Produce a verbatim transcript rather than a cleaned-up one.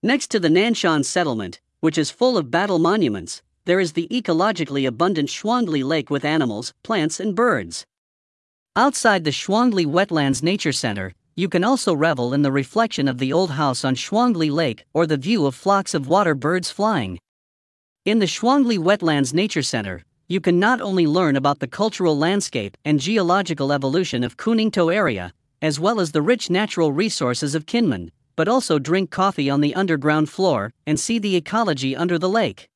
Next to the Nanshan settlement, which is full of battle monuments, there is the ecologically abundant Shuangli Lake with animals, plants, and birds. Outside the Shuangli Wetlands Nature Center, you can also revel in the reflection of the old house on Shuangli Lake or the view of flocks of water birds flying. In the Shuangli Wetlands Nature Center, you can not only learn about the cultural landscape and geological evolution of Kuningtou area, as well as the rich natural resources of Kinmen, but also drink coffee on the underground floor and see the ecology under the lake.